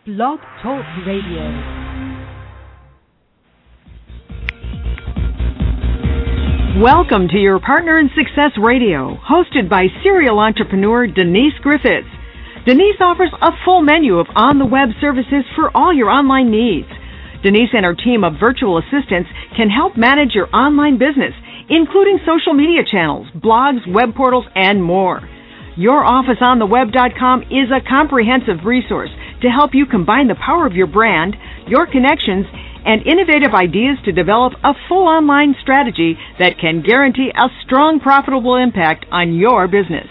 Blog Talk Radio. Welcome to Your Partner in Success Radio, hosted by serial entrepreneur Denise Griffiths. Denise offers a full menu of on-the-web services for all your online needs. Denise and her team of virtual assistants can help manage your online business, including social media channels, blogs, web portals, and more. YourOfficeOnTheWeb.com is a comprehensive resource to help you combine the power of your brand, your connections, and innovative ideas to develop a full online strategy that can guarantee a strong, profitable impact on your business.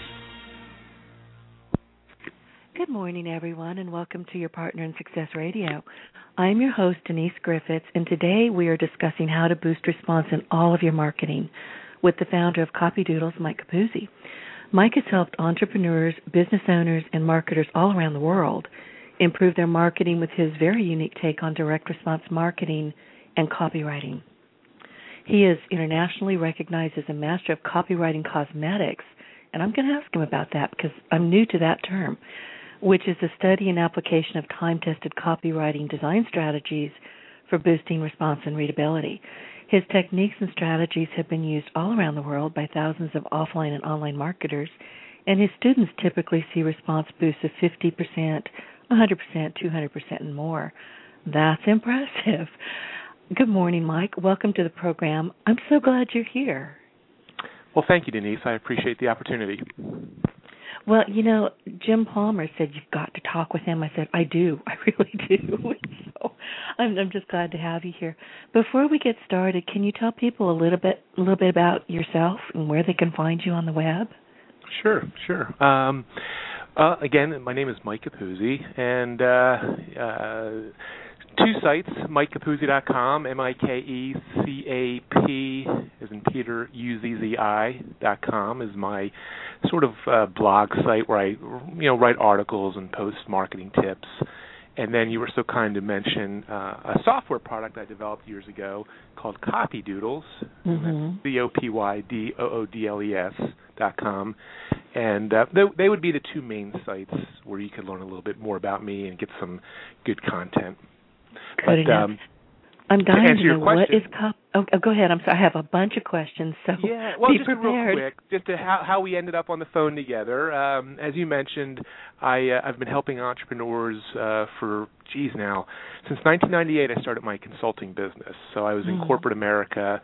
Good morning, everyone, and welcome to Your Partner in Success Radio. I'm your host, Denise Griffiths, and today we are discussing how to boost response in all of your marketing with the founder of CopyDoodles, Mike Capuzzi. Mike has helped entrepreneurs, business owners, and marketers all around the world improve their marketing with his very unique take on direct response marketing and copywriting. He is internationally recognized as a master of copywriting cosmetics, and I'm going to ask him about that because I'm new to that term, which is the study and application of time-tested copywriting design strategies for boosting response and readability. His techniques and strategies have been used all around the world by thousands of offline and online marketers, and his students typically see response boosts of 50%, 100%, 200%, and more. That's impressive. Good morning, Mike. Welcome to the program. I'm so glad you're here. Well, thank you, Denise. I appreciate the opportunity. Well, you know, Jim Palmer said you've got to talk with him. I said, I do. I really do. So I'm just glad to have you here. Before we get started, can you tell people a little bit about yourself and where they can find you on the web? Sure. Again, my name is Mike Capuzzi, and two sites, MikeCapuzzi.com, MikeCap, as in Peter, UZZI.com is my sort of blog site where I write articles and post marketing tips. And then you were so kind to mention a software product I developed years ago called CopyDoodles, CopyDoodles.com. And they would be the two main sites where you could learn a little bit more about me and get some good content. Good enough. I'm dying to know what is go ahead. I'm sorry. I have a bunch of questions, so be prepared. Real quick, just to how we ended up on the phone together. As you mentioned, I've been helping entrepreneurs since 1998. I started my consulting business. So I was in corporate America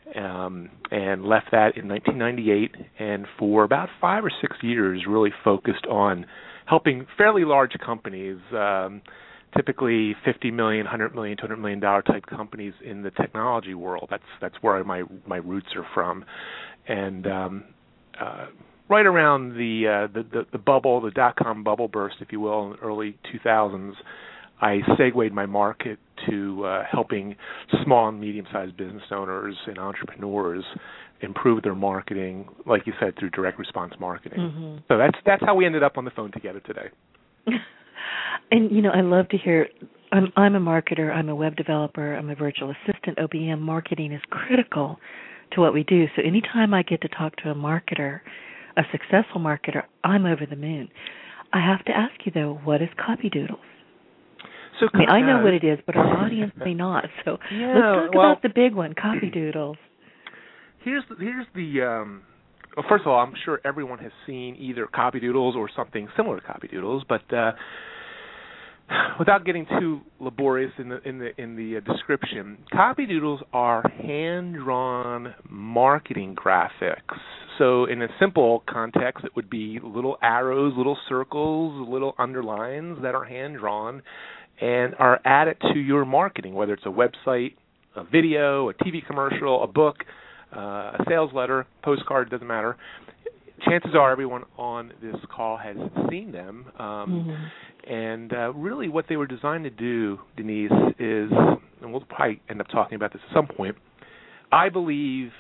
and left that in 1998, and for about 5 or 6 years really focused on helping fairly large companies, typically $50 million, $100 million, $200 million type companies in the technology world. That's where my roots are from. And right around the bubble, the dot-com bubble burst, if you will, in the early 2000s, I segued my market to helping small and medium-sized business owners and entrepreneurs improve their marketing, like you said, through direct response marketing. So that's how we ended up on the phone together today. And, I love to hear, I'm a marketer, I'm a web developer, I'm a virtual assistant, OBM. Marketing is critical to what we do. So anytime I get to talk to a marketer, a successful marketer, I'm over the moon. I have to ask you, though, what is CopyDoodles? So, I know what it is, but our audience may not. So let's talk about the big one, CopyDoodles. Here's the well, first of all, I'm sure everyone has seen either CopyDoodles or something similar to CopyDoodles, but without getting too laborious in the description, CopyDoodles are hand-drawn marketing graphics. So in a simple context, it would be little arrows, little circles, little underlines that are hand-drawn and are added to your marketing, whether it's a website, a video, a TV commercial, a book, a sales letter, postcard, doesn't matter. Chances are everyone on this call has seen them. And really what they were designed to do, Denise, is, and we'll probably end up talking about this at some point, I believe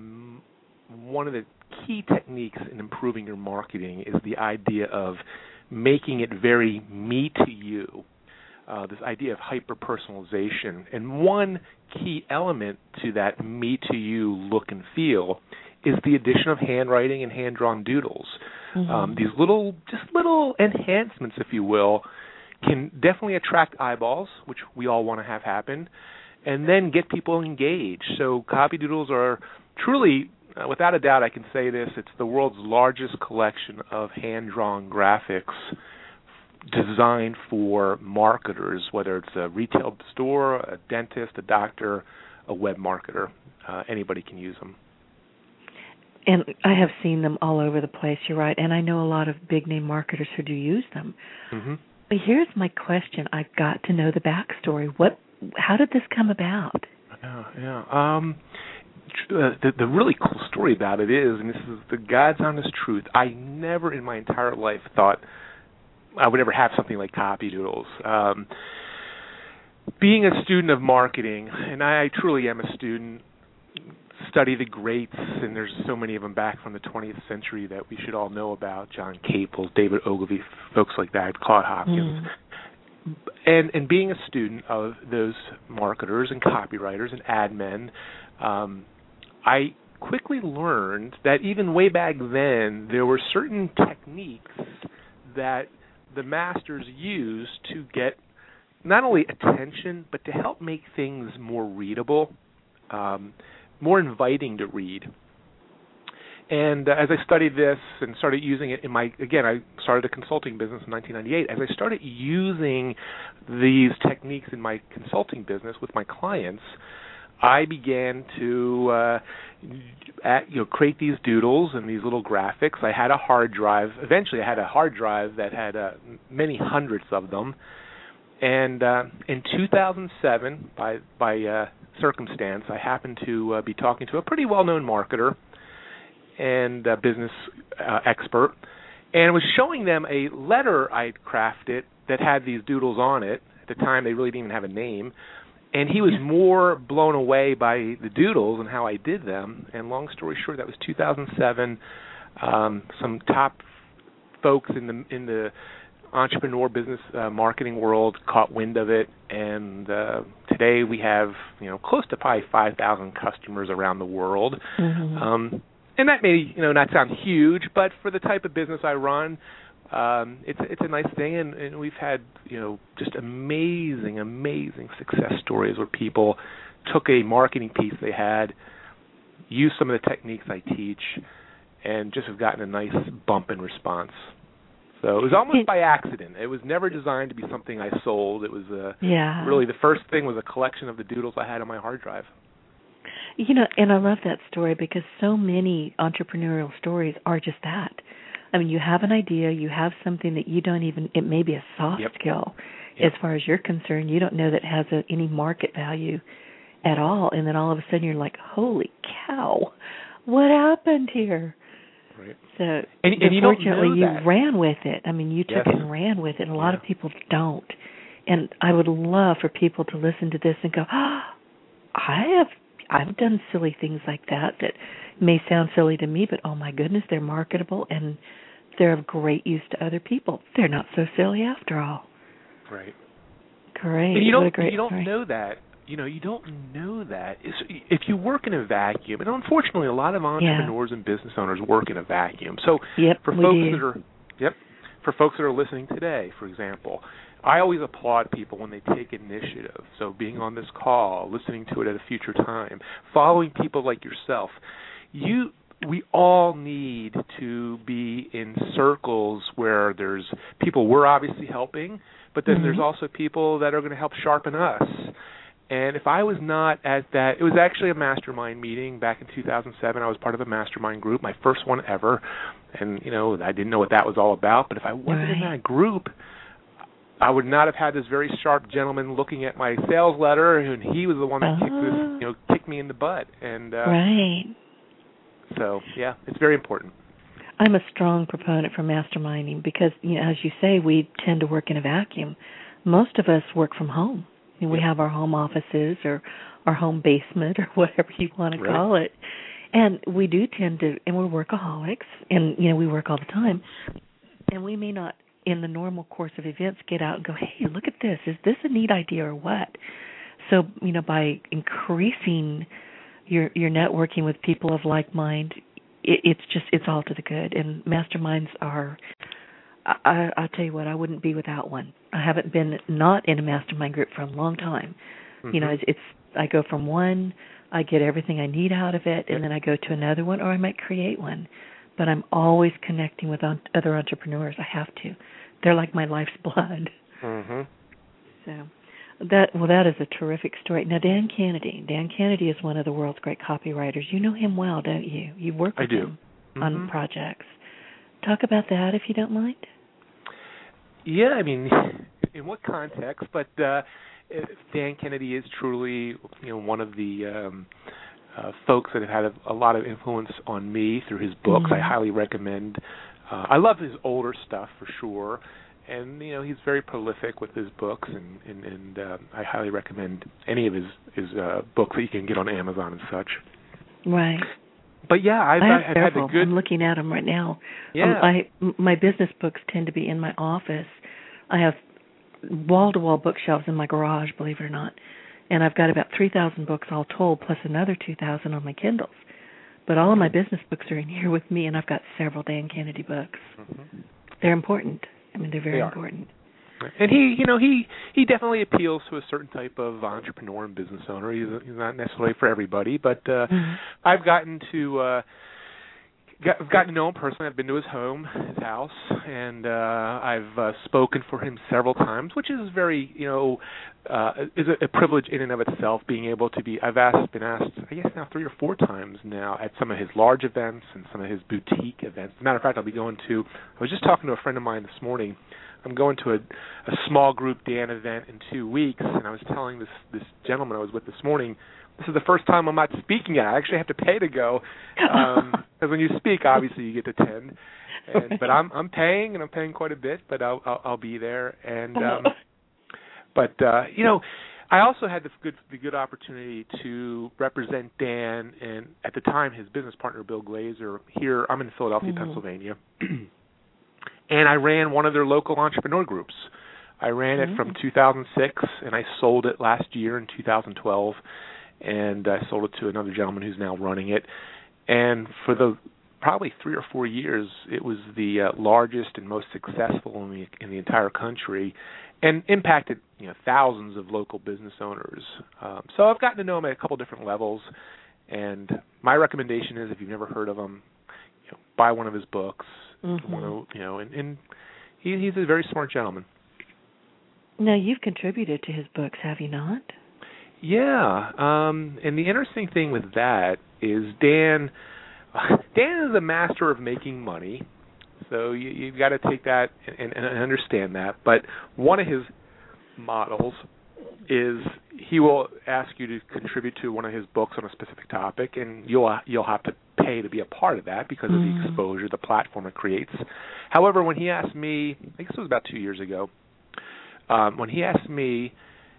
one of the key techniques in improving your marketing is the idea of making it very me to you. This idea of hyper-personalization. And one key element to that me-to-you look and feel is the addition of handwriting and hand-drawn doodles. These little enhancements, if you will, can definitely attract eyeballs, which we all want to have happen, and then get people engaged. So Copy Doodles are truly, without a doubt, I can say this, it's the world's largest collection of hand-drawn graphics designed for marketers, whether it's a retail store, a dentist, a doctor, a web marketer. Anybody can use them. And I have seen them all over the place, you're right, and I know a lot of big-name marketers who do use them. Mm-hmm. But here's my question. I've got to know the backstory. How did this come about? The really cool story about it is, and this is the God's honest truth, I never in my entire life thought I would ever have something like Copy Doodles. Being a student of marketing, and I truly am a student, study the greats, and there's so many of them back from the 20th century that we should all know about, John Caples, David Ogilvy, folks like that, Claude Hopkins. And being a student of those marketers and copywriters and ad men, I quickly learned that even way back then, there were certain techniques that the masters used to get not only attention, but to help make things more readable, more inviting to read. And as I studied this and started using it I started a consulting business in 1998. As I started using these techniques in my consulting business with my clients, I began to create these doodles and these little graphics. I had a hard drive. Eventually, I had a hard drive that had many hundreds of them. And in 2007, by circumstance, I happened to be talking to a pretty well-known marketer and business expert, and was showing them a letter I'd crafted that had these doodles on it. At the time, they really didn't even have a name. And he was more blown away by the doodles and how I did them. And long story short, that was 2007. Some top folks in the entrepreneur business marketing world caught wind of it, and today we have close to probably 5,000 customers around the world. Mm-hmm. And that may not sound huge, but for the type of business I run, it's a nice thing, and we've had just amazing success stories where people took a marketing piece they had, used some of the techniques I teach, and just have gotten a nice bump in response. So it was almost by accident. It was never designed to be something I sold. It was really the first thing was a collection of the doodles I had on my hard drive. And I love that story because so many entrepreneurial stories are just that. I mean, you have an idea, you have something that you don't even, it may be a soft skill as far as you're concerned. You don't know that it has any market value at all. And then all of a sudden you're like, holy cow, what happened here? Right. So, and you don't know you that. ran with it. I mean, you took it and ran with it, and a lot of people don't. And I would love for people to listen to this and go, I've done silly things like that may sound silly to me, but oh my goodness, they're marketable and they're of great use to other people. They're not so silly after all. Right. Great. And you don't story. know that. You don't know that. If you work in a vacuum, and unfortunately a lot of entrepreneurs and business owners work in a vacuum. So for folks that are listening today, for example, I always applaud people when they take initiative. So being on this call, listening to it at a future time, following people like yourself. We all need to be in circles where there's people we're obviously helping, but then there's also people that are going to help sharpen us. And if I was not at that, it was actually a mastermind meeting back in 2007. I was part of a mastermind group, my first one ever. And, I didn't know what that was all about. But if I wasn't in that group, I would not have had this very sharp gentleman looking at my sales letter, and he was the one that kicked me in the butt. And so, it's very important. I'm a strong proponent for masterminding because, as you say, we tend to work in a vacuum. Most of us work from home. We have our home offices or our home basement or whatever you want to call it. And we do tend to, and we're workaholics, and, we work all the time. And we may not, in the normal course of events, get out and go, hey, look at this. Is this a neat idea or what? So, by increasing your networking with people of like mind, it's all to the good. And masterminds are I'll tell you what, I wouldn't be without one. I haven't been not in a mastermind group for a long time. Mm-hmm. You know, it's I go from one, I get everything I need out of it, and then I go to another one, or I might create one. But I'm always connecting with other entrepreneurs. I have to. They're like my life's blood. Mm-hmm. So that is a terrific story. Now, Dan Kennedy is one of the world's great copywriters. You know him well, don't you? You work with him on projects. Talk about that, if you don't mind. Yeah, I mean, in what context? But Dan Kennedy is truly, one of the folks that have had a lot of influence on me through his books. I highly recommend. I love his older stuff for sure, and he's very prolific with his books, and I highly recommend any of his books that you can get on Amazon and such. Right. But yeah, I've had the good. I'm looking at them right now. Yeah. My business books tend to be in my office. I have wall-to-wall bookshelves in my garage, believe it or not, and I've got about 3,000 books all told, plus another 2,000 on my Kindles. But all of my business books are in here with me, and I've got several Dan Kennedy books. Mm-hmm. They're important. I mean, they're very important. And he definitely appeals to a certain type of entrepreneur and business owner. He's not necessarily for everybody, but I've gotten to know him personally. I've been to his house, and I've spoken for him several times, which is very, is a privilege in and of itself. Being able to be, been asked, I guess now 3 or 4 times now at some of his large events and some of his boutique events. As a matter of fact, I was just talking to a friend of mine this morning. I'm going to a small group Dan event in 2 weeks, and I was telling this gentleman I was with this morning, this is the first time I'm not speaking yet. I actually have to pay to go, because when you speak, obviously you get to attend. But I'm paying, and I'm paying quite a bit, but I'll be there. And I also had the good opportunity to represent Dan and at the time his business partner Bill Glazer here. I'm in Philadelphia, Pennsylvania. And I ran one of their local entrepreneur groups. I ran it from 2006, and I sold it last year in 2012, and I sold it to another gentleman who's now running it. And for the probably 3 or 4 years, it was the largest and most successful in the entire country, and impacted thousands of local business owners. So I've gotten to know him at a couple different levels, and my recommendation is if you've never heard of him, buy one of his books. And he's a very smart gentleman. Now, you've contributed to his books, have you not? Yeah, and the interesting thing with that is Dan is a master of making money, so you've got to take that and understand that. But one of his models is he will ask you to contribute to one of his books on a specific topic, and you'll have to pay to be a part of that because of the exposure, the platform it creates. However, when he asked me, I guess it was about 2 years ago, when he asked me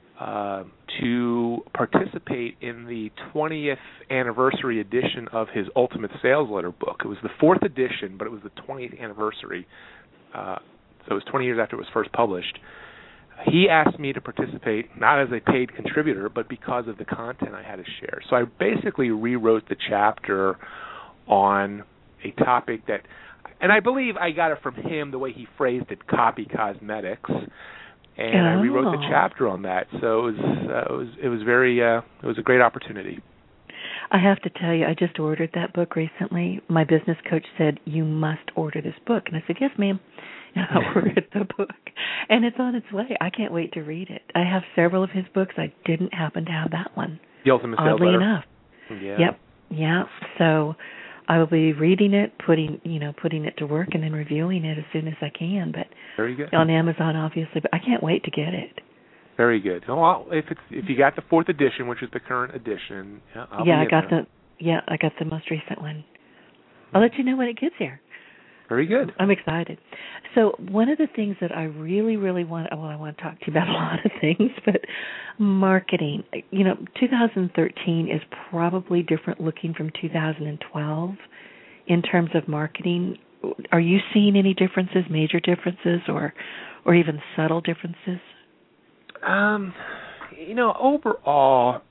to participate in the 20th anniversary edition of his Ultimate Sales Letter book. It was the 4th edition, but it was the 20th anniversary. So it was 20 years after it was first published. He asked me to participate, not as a paid contributor, but because of the content I had to share. So I basically rewrote the chapter on a topic that, and I believe I got it from him, the way he phrased it, copy cosmetics. And I rewrote the chapter on that, so it was a great opportunity. I have to tell you, I just ordered that book recently. My business coach said, you must order this book. And I said, yes, ma'am. And I ordered the book. And it's on its way. I can't wait to read it. I have several of his books. I didn't happen to have that one. The Ultimate Sales Letter. Oddly enough. Yeah. Yep. Yeah. So I will be reading it, putting it to work, and then reviewing it as soon as I can. But very good. On Amazon, obviously. But I can't wait to get it. Very good. Well, if you got the 4th edition, which is the current edition, I got the most recent one. I'll let you know when it gets here. Very good. I'm excited. So one of the things that I really, really want to talk to you about a lot of things, but marketing. 2013 is probably different looking from 2012 in terms of marketing. Are you seeing any differences, major differences, or even subtle differences? Overall,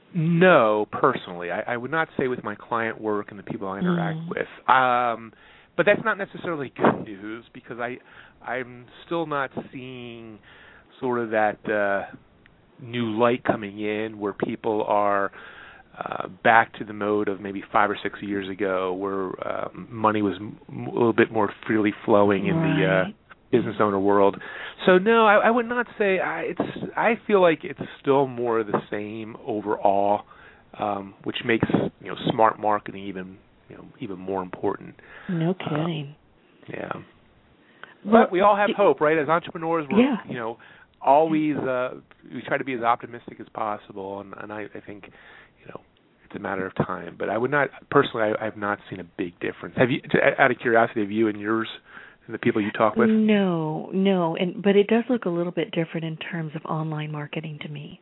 no, personally. I would not say with my client work and the people I interact with. But that's not necessarily good news because I'm still not seeing sort of that new light coming in where people are back to the mode of maybe 5 or 6 years ago where money was a little bit more freely flowing in the business owner world. So no, I would not say I feel like it's still more of the same overall, which makes smart marketing even more important. No kidding. Yeah. Well, but we all have hope, right? As entrepreneurs, we're always we try to be as optimistic as possible, and I think it's a matter of time. But I would not personally. I have not seen a big difference. Have you? Out of curiosity, have you and yours, and the people you talk with? No, but it does look a little bit different in terms of online marketing to me.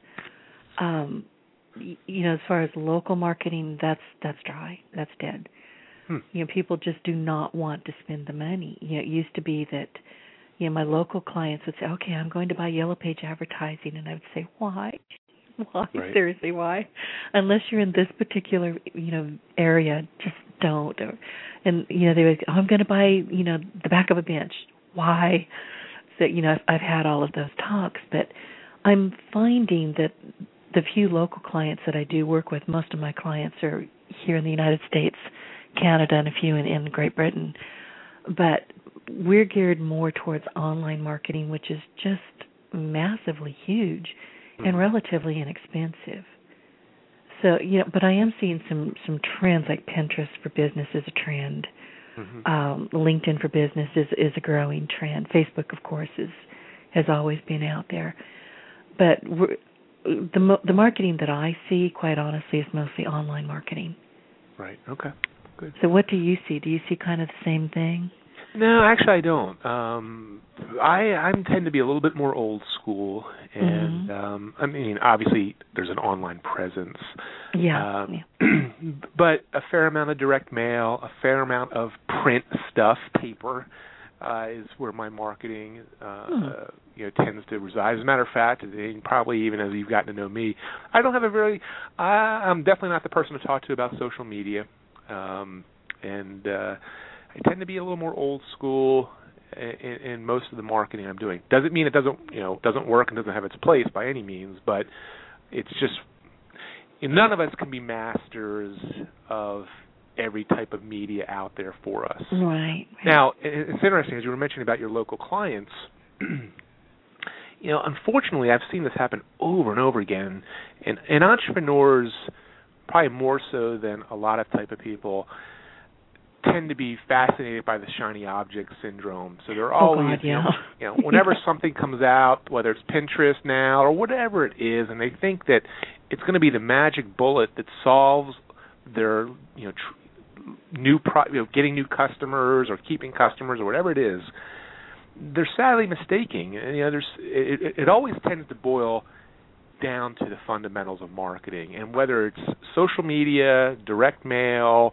As far as local marketing, that's dry. That's dead. People just do not want to spend the money. It used to be that, my local clients would say, "Okay, I'm going to buy Yellow Page advertising," and I would say, "Why? Why? Right. Seriously, why? Unless you're in this particular, area, just don't." And they would, "Oh, I'm going to buy, the back of a bench." Why? So, I've had all of those talks, but I'm finding that the few local clients that I do work with, most of my clients are here in the United States, Canada, and a few in Great Britain. But we're geared more towards online marketing, which is just massively huge and relatively inexpensive. So, but I am seeing some trends like Pinterest for business is a trend. LinkedIn for business is a growing trend. Facebook, of course, has always been out there. But the marketing that I see, quite honestly, is mostly online marketing. Right. Okay. Good. So what do you see? Do you see kind of the same thing? No, actually, I don't. I tend to be a little bit more old school, and I mean, obviously, there's an online presence. Yeah. But a fair amount of direct mail, a fair amount of print stuff, paper, is where my marketing tends to reside. As a matter of fact, and probably even as you've gotten to know me, I don't have I'm definitely not the person to talk to about social media, and I tend to be a little more old school in most of the marketing I'm doing. Doesn't mean it doesn't work and doesn't have its place by any means, but it's just none of us can be masters of every type of media out there for us. Right. Now, it's interesting, as you were mentioning about your local clients, unfortunately, I've seen this happen over and over again, and entrepreneurs, probably more so than a lot of type of people, tend to be fascinated by the shiny object syndrome. So they're always, whenever something comes out, whether it's Pinterest now or whatever it is, and they think that it's going to be the magic bullet that solves their, getting new customers or keeping customers or whatever it is, they're sadly mistaken. And it always tends to boil down to the fundamentals of marketing, and whether it's social media, direct mail,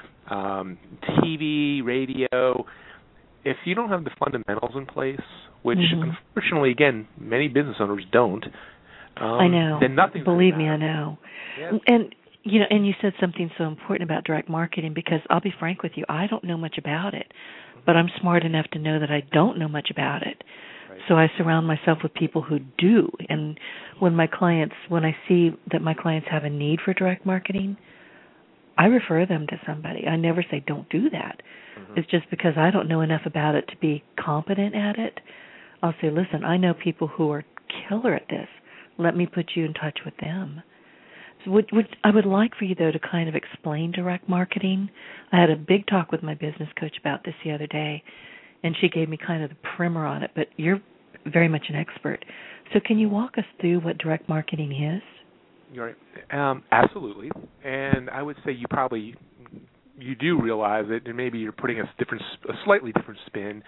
TV, radio, if you don't have the fundamentals in place, which unfortunately, again, many business owners don't, I know. Then nothing. Believe me, I know. Yes. And and you said something so important about direct marketing, because I'll be frank with you, I don't know much about it, but I'm smart enough to know that I don't know much about it. Right. So I surround myself with people who do. And when I see that my clients have a need for direct marketing, I refer them to somebody. I never say don't do that. It's just because I don't know enough about it to be competent at it. I'll say, listen, I know people who are killer at this. Let me put you in touch with them. So I would like for you, though, to kind of explain direct marketing. I had a big talk with my business coach about this the other day, and she gave me kind of the primer on it, but you're very much an expert. So can you walk us through what direct marketing is? You're right. Absolutely. And I would say you do realize it, and maybe you're putting a slightly different spin.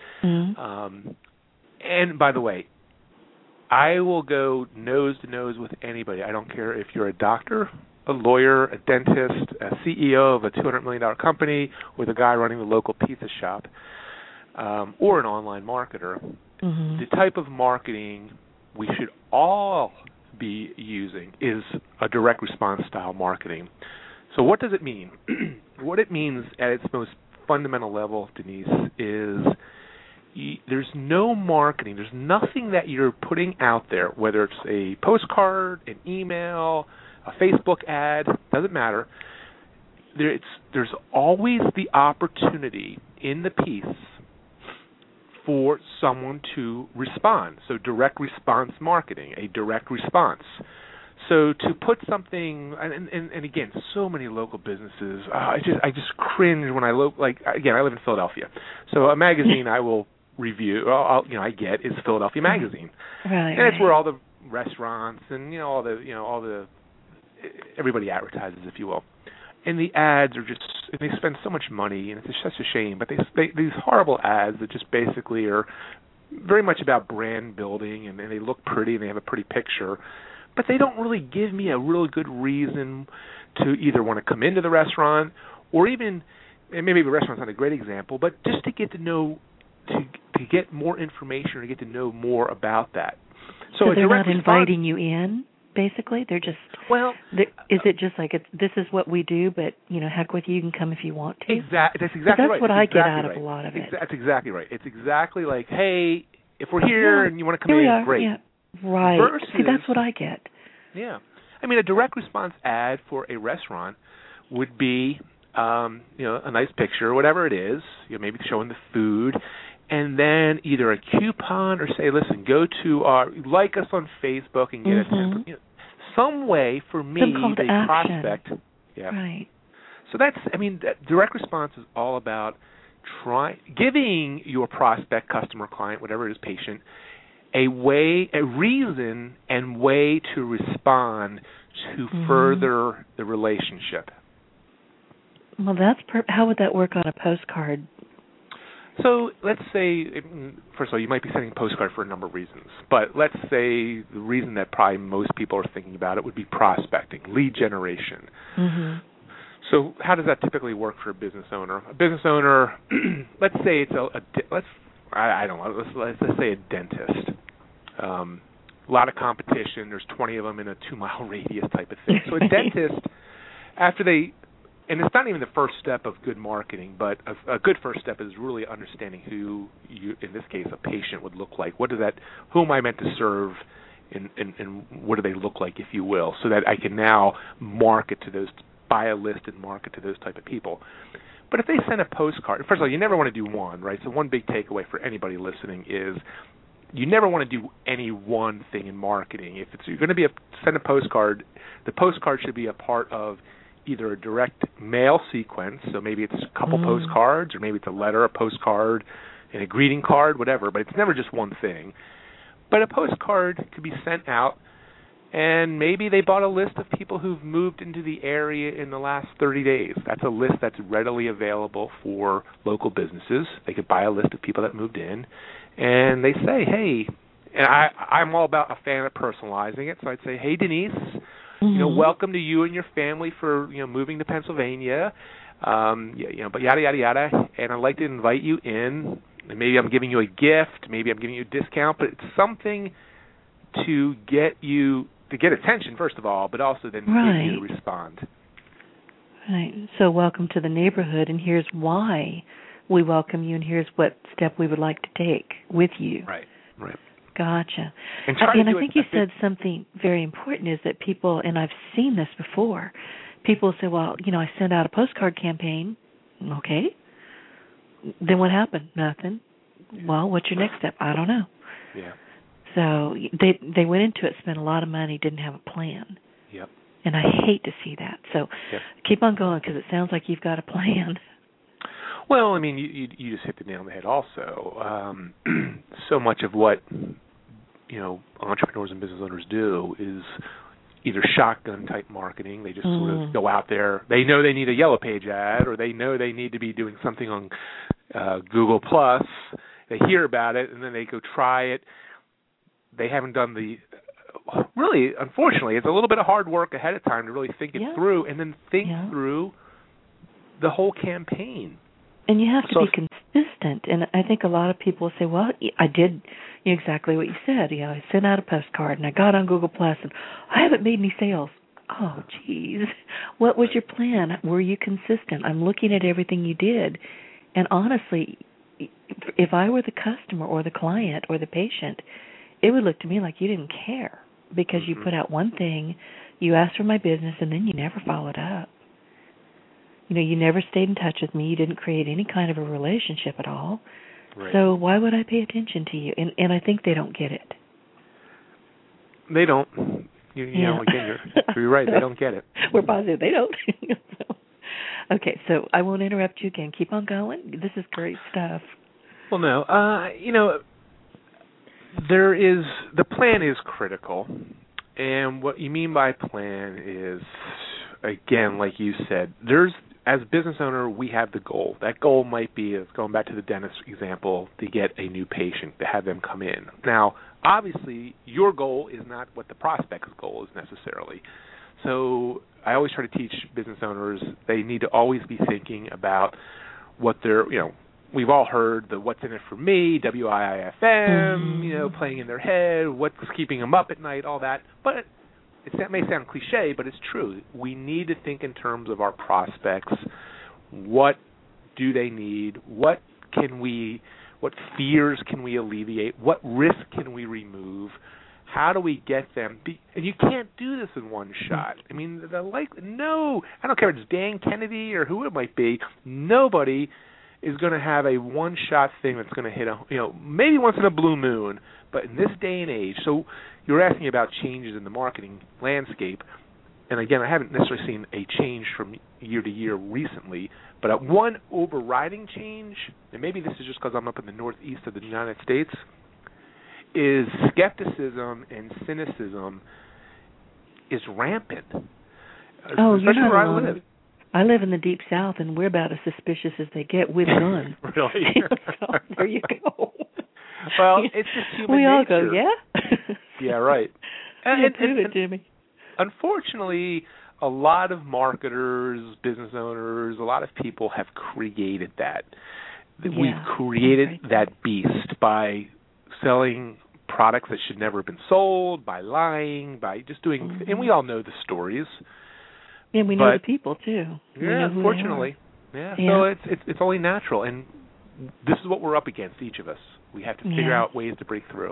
And by the way, I will go nose to nose with anybody. I don't care if you're a doctor, a lawyer, a dentist, a CEO of a $200 million company, or the guy running the local pizza shop, or an online marketer. The type of marketing we should all be using is a direct response style marketing. So what does it mean? What it means at its most fundamental level, Denise, is there's no marketing. There's nothing that you're putting out there, whether it's a postcard, an email, a Facebook ad, doesn't matter. There's always the opportunity in the piece for someone to respond. So direct response marketing, a direct response. So to put something, and again, so many local businesses, I just cringe when I again, I live in Philadelphia, so a magazine I will review, I get is Philadelphia Magazine, right? And it's where all the restaurants and all the everybody advertises, if you will. And the ads are just, they spend so much money, and it's just such a shame. But these horrible ads that just basically are very much about brand building, and they look pretty, and they have a pretty picture. But they don't really give me a really good reason to either want to come into the restaurant, or even, and maybe the restaurant's not a great example, but just to get to know, to get more information or to get to know more about that. So they're not inviting you in, basically? They're just, is it just like, this is what we do, but, heck with you, you can come if you want to? Exactly. That's exactly right. That's what I get out of a lot of it. That's exactly right. It's exactly like, hey, if we're here and you want to come in, great. Yeah. Right. Versus, see, that's what I get. Yeah. I mean, a direct response ad for a restaurant would be, a nice picture, whatever it is, maybe showing the food, and then either a coupon or say, listen, go to like us on Facebook and get a 10%. Some way for me, the prospect. Yeah. Right. So that direct response is all about giving your prospect, customer, client, whatever it is, patient, a reason and way to respond to further the relationship. Well, that's how would that work on a postcard? So let's say, first of all, you might be sending a postcard for a number of reasons, but let's say the reason that probably most people are thinking about it would be prospecting, lead generation. Mm-hmm. So how does that typically work for a business owner? A business owner, let's say it's let's say a dentist. A lot of competition. There's 20 of them in a 2-mile radius type of thing. So a dentist, and it's not even the first step of good marketing, but a good first step is really understanding who you, in this case, a patient would look like. Who am I meant to serve, and what do they look like, if you will, so that I can now buy a list and market to those type of people. But if they send a postcard, first of all, you never want to do one, right? So one big takeaway for anybody listening is you never want to do any one thing in marketing. If you're going to send a postcard, the postcard should be a part of either a direct mail sequence, so maybe it's a couple postcards, or maybe it's a letter, a postcard, and a greeting card, whatever, but it's never just one thing. But a postcard could be sent out, and maybe they bought a list of people who've moved into the area in the last 30 days. That's a list that's readily available for local businesses. They could buy a list of people that moved in, and they say, hey, and I'm all about a fan of personalizing it, so I'd say, hey, Denise, welcome to you and your family for moving to Pennsylvania, but yada yada yada. And I'd like to invite you in. And maybe I'm giving you a gift, maybe I'm giving you a discount, but it's something to get attention first of all, but also then get you to respond. Right. So welcome to the neighborhood, and here's why we welcome you, and here's what step we would like to take with you. Right. Gotcha. And I think you said something very important is that people, and I've seen this before, people say, well, I sent out a postcard campaign. Okay. Then what happened? Nothing. Well, what's your next step? I don't know. Yeah. So they went into it, spent a lot of money, didn't have a plan. Yep. And I hate to see that. So keep on going, because it sounds like you've got a plan. Well, I mean, you just hit the nail on the head also. So much of what entrepreneurs and business owners do is either shotgun type marketing. They just sort of go out there. They know they need a Yellow Page ad, or they know they need to be doing something on Google Plus. They hear about it, and then they go try it. They haven't done really, unfortunately, it's a little bit of hard work ahead of time to really think it through, and then think through the whole campaign. And you have to be consistent. And I think a lot of people say, well, I did exactly what you said. I sent out a postcard, and I got on Google Plus, and I haven't made any sales. Oh, geez. What was your plan? Were you consistent? I'm looking at everything you did, And honestly, if I were the customer or the client or the patient, it would look to me like you didn't care because you put out one thing, you asked for my business, and then you never followed up. You never stayed in touch with me. You didn't create any kind of a relationship at all. Right. So why would I pay attention to you? And I think they don't get it. They don't. You know, again, you're right. They don't get it. We're positive they don't. Okay, so I won't interrupt you again. Keep on going. This is great stuff. Well, no. The plan is critical. And what you mean by plan is, again, like you said, as a business owner, we have the goal. That goal might be, going back to the dentist example, to get a new patient, to have them come in. Now, obviously, your goal is not what the prospect's goal is necessarily. So I always try to teach business owners they need to always be thinking about what they're, we've all heard the what's in it for me, WIIFM, playing in their head, what's keeping them up at night, all that. But that may sound cliche, but it's true. We need to think in terms of our prospects. What do they need? What fears can we alleviate? What risk can we remove? How do we get them? And you can't do this in one shot. I mean, no. I don't care if it's Dan Kennedy or who it might be. Nobody is going to have a one-shot thing that's going to hit maybe once in a blue moon. But in this day and age, so you're asking about changes in the marketing landscape. And again, I haven't necessarily seen a change from year to year recently, but one overriding change, and maybe this is just because I'm up in the northeast of the United States, is skepticism and cynicism is rampant. Especially where I live. I live in the deep south, and we're about as suspicious as they get with guns. Really? So, there you go. Well, it's just human nature. We all go, yeah? Yeah, right. Prove it to me. Unfortunately, a lot of marketers, business owners, a lot of people have created that. Yeah, we've created that beast by selling products that should never have been sold, by lying, by just doing, and we all know the stories. And we know the people too. Yeah, unfortunately. Yeah, so it's only natural, and this is what we're up against, each of us. We have to figure out ways to break through.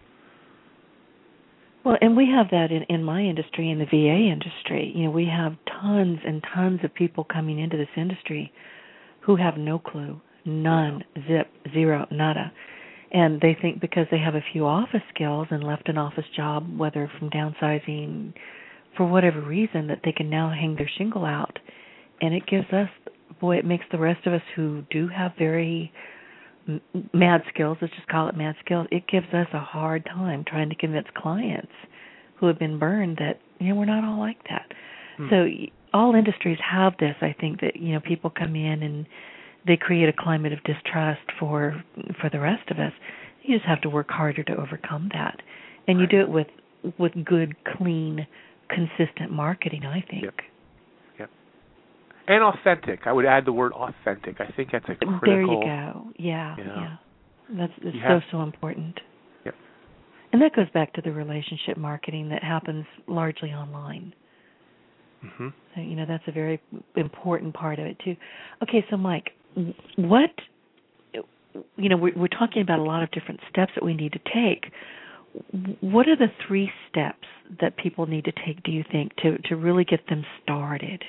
Well, and we have that in my industry, in the VA industry. We have tons and tons of people coming into this industry who have no clue, none, zip, zero, nada. And they think because they have a few office skills and left an office job, whether from downsizing, for whatever reason, that they can now hang their shingle out. And it gives us, it makes the rest of us who do have very mad skills, let's just call it mad skills, it gives us a hard time trying to convince clients who have been burned that, we're not all like that. So all industries have this. I think that, people come in and they create a climate of distrust for the rest of us. You just have to work harder to overcome that. And you do it with good, clean, consistent marketing, I think. Yep. And authentic. I would add the word authentic. I think that's a critical... There you go. Yeah. That's so important. Yep. And that goes back to the relationship marketing that happens largely online. Mm-hmm. So, that's a very important part of it, too. Okay, so, Mike, what... we're talking about a lot of different steps that we need to take. What are the 3 steps that people need to take, do you think, to really get them started?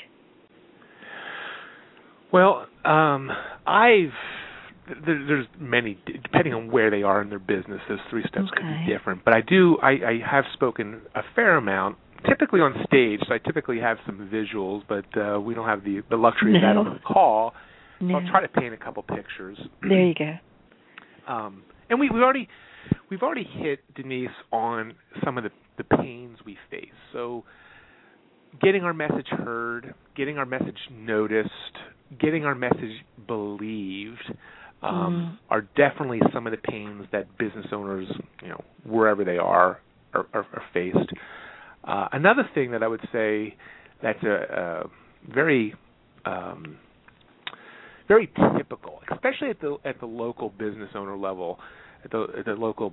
Well, there's many, depending on where they are in their business, those 3 steps could be different. But I have spoken a fair amount, typically on stage, so I typically have some visuals, but we don't have the luxury of that on the call. So I'll try to paint a couple pictures. There you go. And we've already hit, Denise, on some of the pains we face. So getting our message heard, getting our message noticed, getting our message believed are definitely some of the pains that business owners, wherever they are faced. Another thing that I would say that's a very very typical, especially at the local business owner level, at the local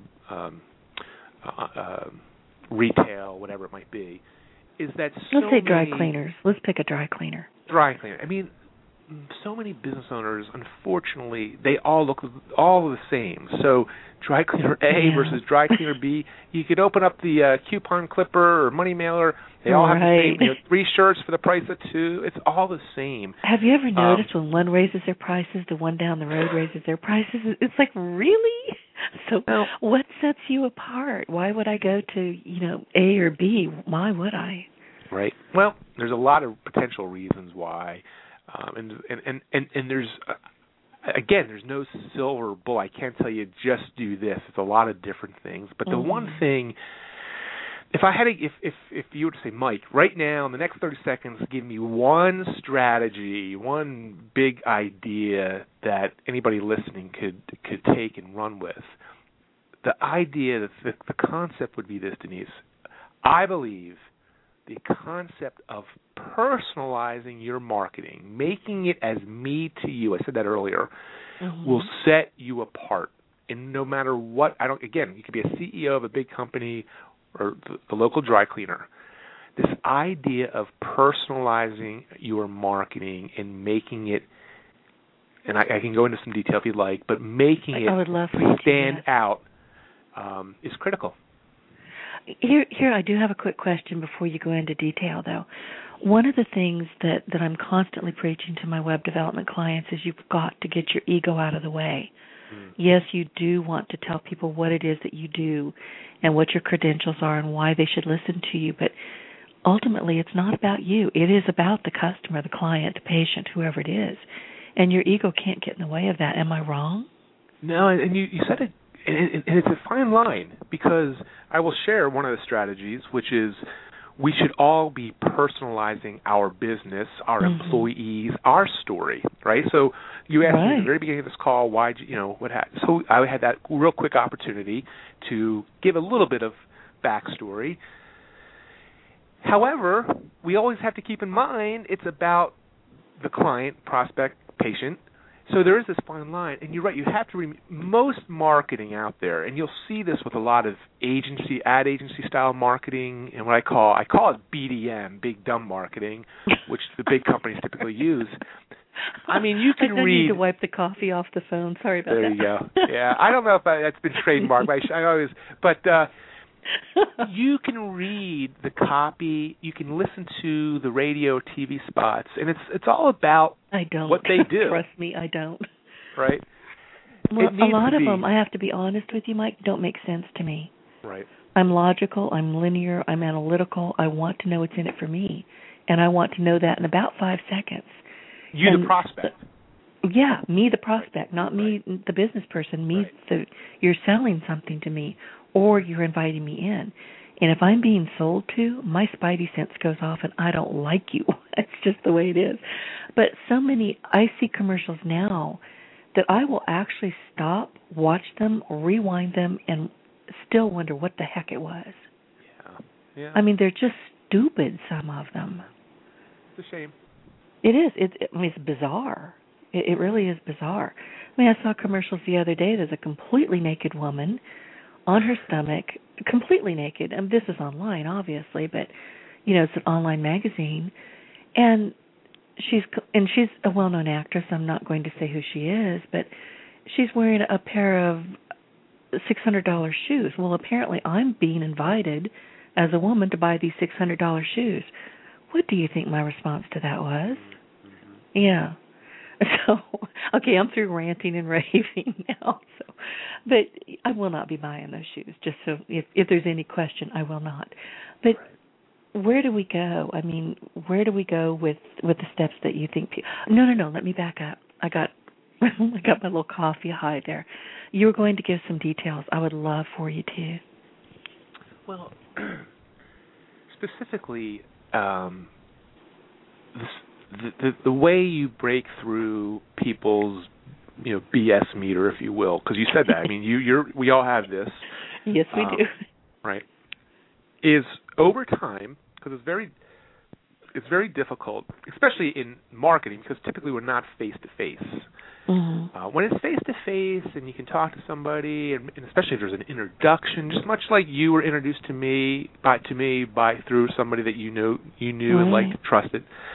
retail, whatever it might be, is that let's say dry cleaners. Let's pick a dry cleaner. Dry cleaner. I mean, so many business owners, unfortunately, they all look all the same. So dry cleaner A versus dry cleaner B. You could open up the coupon clipper or money mailer. They all have the same, 3 shirts for the price of 2. It's all the same. Have you ever noticed when one raises their prices, the one down the road raises their prices? It's like, really? So what sets you apart? Why would I go to, A or B? Why would I? Right. Well, there's a lot of potential reasons why. And there's again, there's no silver bullet. I can't tell you just do this. It's a lot of different things. But the one thing, if you were to say, Mike, right now in the next 30 seconds, give me one strategy, one big idea that anybody listening could take and run with. The idea, the concept would be this, Denise. I believe the concept of personalizing your marketing, making it as me to you, I said that earlier, will set you apart. And no matter what, again, you could be a CEO of a big company or the local dry cleaner. This idea of personalizing your marketing and making it, and I can go into some detail if you'd like, but making it stand out is critical. Here, I do have a quick question before you go into detail, though. One of the things that I'm constantly preaching to my web development clients is you've got to get your ego out of the way. Yes, you do want to tell people what it is that you do and what your credentials are and why they should listen to you, but ultimately it's not about you. It is about the customer, the client, the patient, whoever it is. And your ego can't get in the way of that. Am I wrong? No, and you said it. And it's a fine line, because I will share one of the strategies, which is we should all be personalizing our business, our employees, our story, right? So you asked me at the very beginning of this call, why, what happened? So I had that real quick opportunity to give a little bit of backstory. However, we always have to keep in mind it's about the client, prospect, patient. So there is this fine line, and you're right. You have to most marketing out there, and you'll see this with a lot of ad agency style marketing, and what I call it BDM, big dumb marketing, which the big companies typically use. I mean, you can read. Need to wipe the coffee off the phone. Sorry about that. There you go. Yeah, I don't know if that's been trademarked. But you can read the copy. You can listen to the radio, TV spots, and it's all about what they do. Trust me, I don't. Right. Well, a lot of them, I have to be honest with you, Mike, don't make sense to me. Right. I'm logical. I'm linear. I'm analytical. I want to know what's in it for me, and I want to know that in about 5 seconds. You, the prospect. Yeah, me, the prospect, not me, the business person. Me, you're selling something to me, or you're inviting me in. And if I'm being sold to, my spidey sense goes off, and I don't like you. That's just the way it is. But I see commercials now that I will actually stop, watch them, rewind them, and still wonder what the heck it was. Yeah. I mean, they're just stupid, some of them. It's a shame. It is. It's bizarre. It really is bizarre. I mean, I saw commercials the other day. There's a completely naked woman on her stomach, completely naked. And this is online, obviously, but it's an online magazine, and she's a well-known actress. I'm not going to say who she is, but she's wearing a pair of $600 shoes. Well, apparently, I'm being invited as a woman to buy these $600 shoes. What do you think my response to that was? Yeah. So, okay, I'm through ranting and raving now. But I will not be buying those shoes, just so if there's any question, I will not. But where do we go? I mean, where do we go with the steps that you think No, let me back up. I got my little coffee high there. You were going to give some details. I would love for you to. Well, specifically, the way you break through people's BS meter, if you will, because you said that. I mean, we all have this. Yes, we do. Right. Is over time, because it's very difficult, especially in marketing, because typically we're not face to face. When it's face to face and you can talk to somebody, and especially if there's an introduction, just much like you were introduced to me by through somebody that you knew and liked and trusted.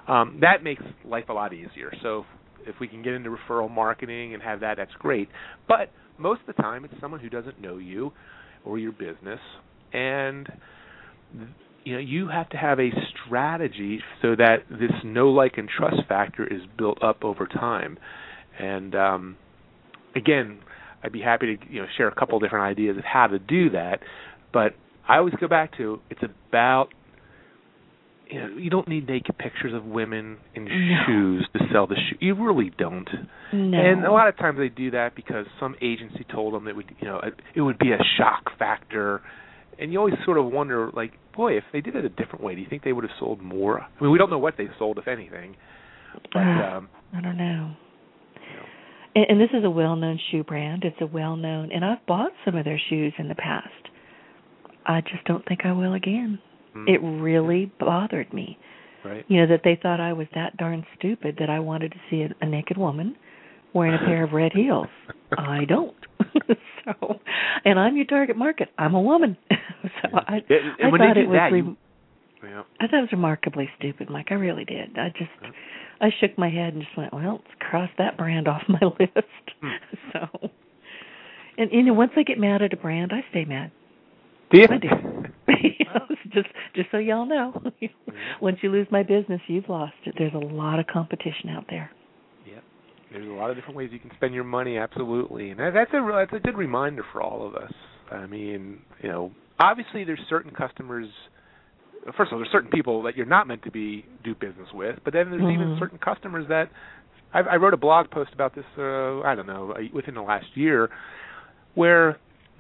That makes life a lot easier. So if we can get into referral marketing and have that, that's great. But most of the time, it's someone who doesn't know you or your business, and you have to have a strategy so that this know, like, and trust factor is built up over time. And again, I'd be happy to share a couple of different ideas of how to do that. But I always go back to it's about you don't need naked pictures of women in shoes to sell the shoe. You really don't. No. And a lot of times they do that because some agency told them it would be a shock factor. And you always sort of wonder, like, boy, if they did it a different way, do you think they would have sold more? I mean, we don't know what they sold, if anything. But, I don't know. And this is a well-known shoe brand. It's a well-known, and I've bought some of their shoes in the past. I just don't think I will again. It really bothered me. Right. That they thought I was that darn stupid that I wanted to see a naked woman wearing a pair of red heels. I don't. And I'm your target market. I'm a woman. So I thought it was I thought it was remarkably stupid, Mike. I really did. I shook my head and just went, well, let's cross that brand off my list. So, and once I get mad at a brand, I stay mad. Do you? I do. Just so y'all know, once you lose my business, you've lost it. There's a lot of competition out there. Yep. There's a lot of different ways you can spend your money, absolutely. And that's a good reminder for all of us. I mean, obviously there's certain customers. First of all, there's certain people that you're not meant to do business with, but then there's even certain customers that I wrote a blog post about this. I don't know, within the last year, where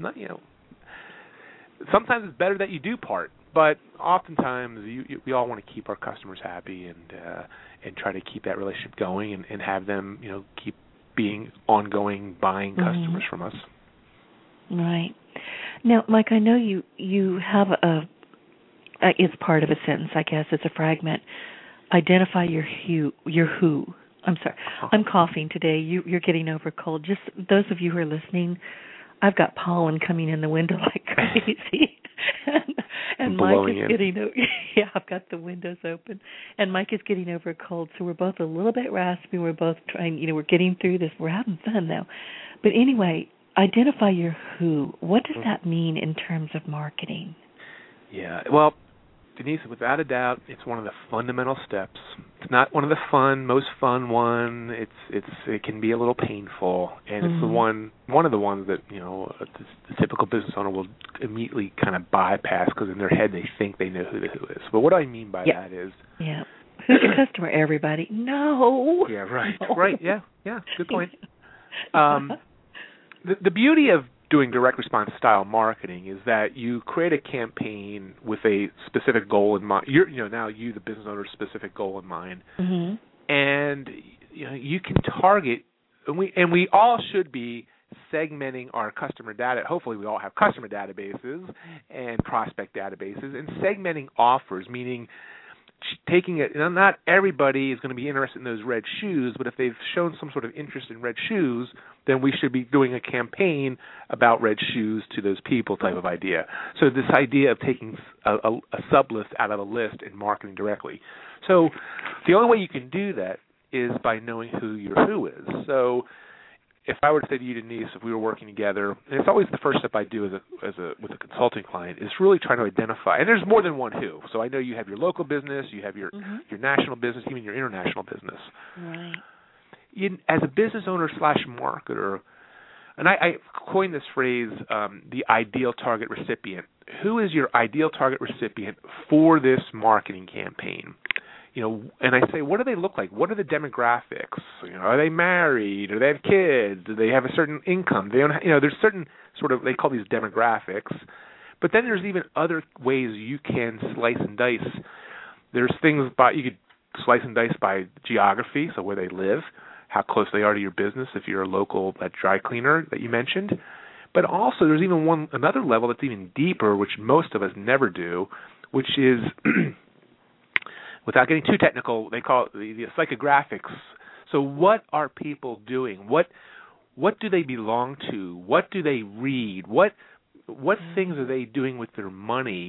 sometimes it's better that you do part, but oftentimes we all want to keep our customers happy and try to keep that relationship going and have them keep being ongoing buying customers from us. Right. Now, Mike, I know you have it's part of a sentence, I guess. It's a fragment. Identify your who. I'm sorry. I'm coughing today. You're getting over a cold. Just those of you who are listening, I've got pollen coming in the window like crazy. and Mike is getting I've got the windows open. And Mike is getting over a cold, so we're both a little bit raspy. We're both trying, we're getting through this. We're having fun now. But anyway, identify your who. What does that mean in terms of marketing? Yeah, well, Denise, without a doubt, it's one of the fundamental steps. It's not one of the most fun one. It can be a little painful, and it's the one of the ones that the typical business owner will immediately kind of bypass because in their head they think they know who the who is. But what I mean by that is, who's your customer? Everybody? No. Yeah, right, right. Yeah, good point. The beauty of doing direct response style marketing is that you create a campaign with a specific goal in mind. Now you, the business owner, specific goal in mind, and you can target. And we all should be segmenting our customer data. Hopefully, we all have customer databases and prospect databases, and segmenting offers, meaning taking it. Not everybody is going to be interested in those red shoes, but if they've shown some sort of interest in red shoes, then we should be doing a campaign about red shoes to those people type of idea. So this idea of taking a sub-list out of a list and marketing directly. So the only way you can do that is by knowing who your who is. So if I were to say to you, Denise, if we were working together, and it's always the first step I do with a consulting client, is really trying to identify, and there's more than one who. So I know you have your local business, you have your national business, even your international business. Right. As a business owner / marketer, and I coined this phrase, the ideal target recipient. Who is your ideal target recipient for this marketing campaign? And I say, what do they look like? What are the demographics? Are they married? Do they have kids? Do they have a certain income? They don't. There's certain sort of, they call these demographics. But then there's even other ways you can slice and dice. There's things you could slice and dice by geography, so where they live, how close they are to your business, if you're a local dry cleaner that you mentioned. But also there's even another level that's even deeper, which most of us never do, which is, without getting too technical, they call it the psychographics. So what are people doing? What do they belong to? What do they read? What things are they doing with their money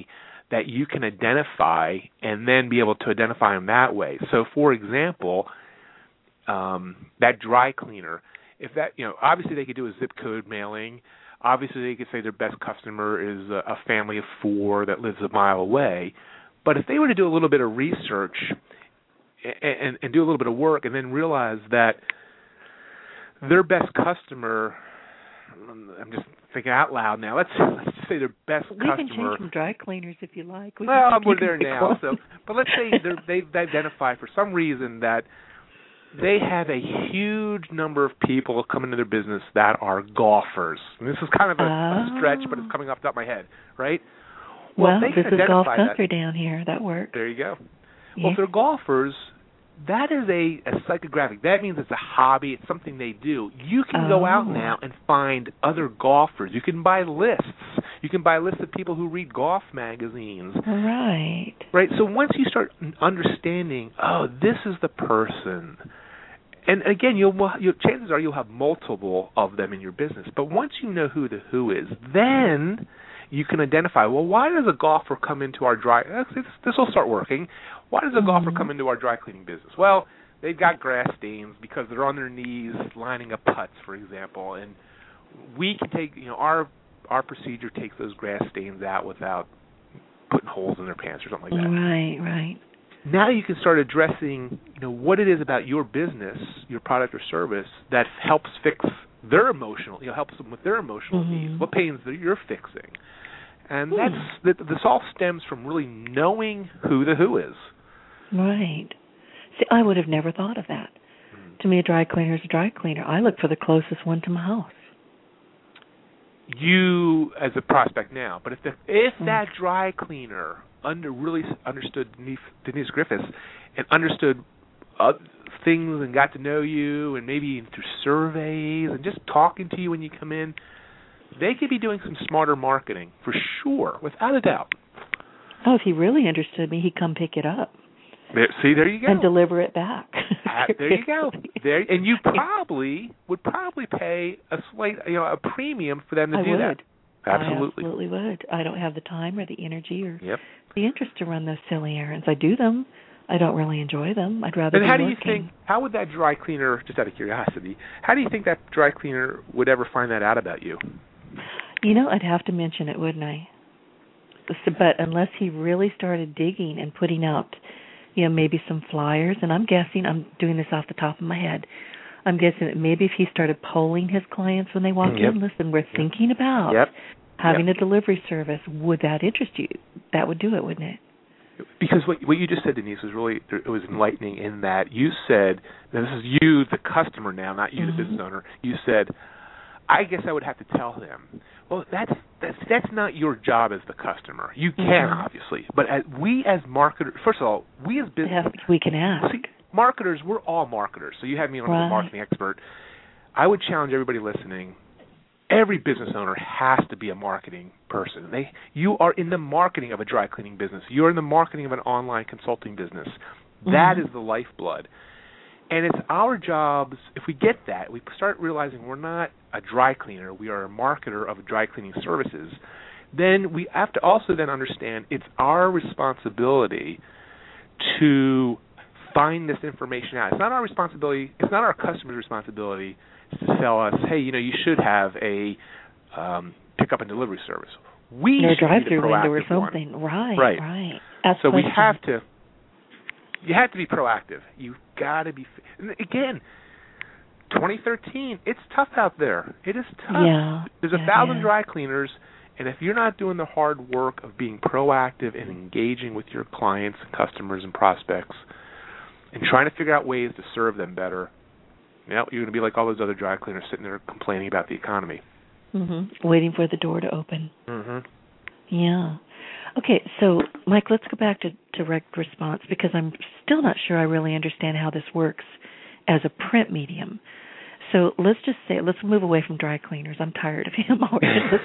that you can identify and then be able to identify them that way. So, for example, that dry cleaner, if that, obviously they could do a zip code mailing. Obviously they could say their best customer is a family of 4 that lives a mile away. But if they were to do a little bit of research and do a little bit of work and then realize that their best customer, I'm just thinking out loud now, let's just say their best customer. We can change from dry cleaners if you like. We're there now. But let's say they've identified for some reason that they have a huge number of people come into their business that are golfers. And this is kind of a stretch, but it's coming off the top of my head, right? Well, this is golf country down here. That works. There you go. Yeah. Well, if they're golfers, that is a psychographic. That means it's a hobby. It's something they do. You can go out now and find other golfers. You can buy lists. You can buy lists of people who read golf magazines. Right. Right. So once you start understanding, this is the person, and again, chances are you'll have multiple of them in your business. But once you know who the who is, then you can identify, well, why does a golfer come into our this will start working. Why does a golfer come into our dry cleaning business? Well, they've got grass stains because they're on their knees lining up putts, for example, and we can take, our procedure takes those grass stains out without putting holes in their pants or something like that. Right. Now you can start addressing, what it is about your business, your product or service that helps fix their emotional, helps them with their emotional needs, what pains that you're fixing. And this all stems from really knowing who the who is. Right. See, I would have never thought of that. To me, a dry cleaner is a dry cleaner. I look for the closest one to my house. You, as a prospect now, but if that dry cleaner really understood Denise Griffiths and understood things and got to know you, and maybe through surveys and just talking to you when you come in, they could be doing some smarter marketing for sure, without a doubt. Oh, if he really understood me, he'd come pick it up. There you go. And deliver it back. There you go. And you would probably pay a premium for them to do that. Absolutely. I absolutely would. I don't have the time or the energy or the interest to run those silly errands. I do them. I don't really enjoy them. I'd rather be working. How would that dry cleaner, just out of curiosity, how do you think that dry cleaner would ever find that out about you? I'd have to mention it, wouldn't I? But unless he really started digging and putting out, maybe some flyers, and I'm guessing, I'm doing this off the top of my head, I'm guessing that maybe if he started polling his clients when they walk in, listen, we're thinking about having a delivery service, would that interest you? That would do it, wouldn't it? Because what you just said, Denise, was enlightening in that you said, now this is you, the customer now, not you, the business owner, you said, I guess I would have to tell them. Well, that's not your job as the customer. You can, obviously. But we as marketers, first of all, we as business... we can ask. See, marketers, we're all marketers. So you had me on as a marketing expert. I would challenge everybody listening, every business owner has to be a marketing person. You are in the marketing of a dry cleaning business. You're in the marketing of an online consulting business. That is the lifeblood. And it's our jobs, if we get that, we start realizing we're not a dry cleaner, we are a marketer of dry cleaning services, then we have to also then understand it's our responsibility to find this information out. It's not our responsibility, it's not our customer's responsibility to tell us, hey, you should have a pickup and delivery service. We should be the proactive or something. one. Right. So we have to. You have to be proactive. You've got to be. Again, 2013, it's tough out there. It is tough. Yeah, There's 1,000 dry cleaners, and if you're not doing the hard work of being proactive and engaging with your clients and customers and prospects and trying to figure out ways to serve them better, you're going to be like all those other dry cleaners sitting there complaining about the economy. Waiting for the door to open. Yeah. Okay, so, Mike, let's go back to direct response because I'm still not sure I really understand how this works as a print medium. So let's move away from dry cleaners. I'm tired of him already.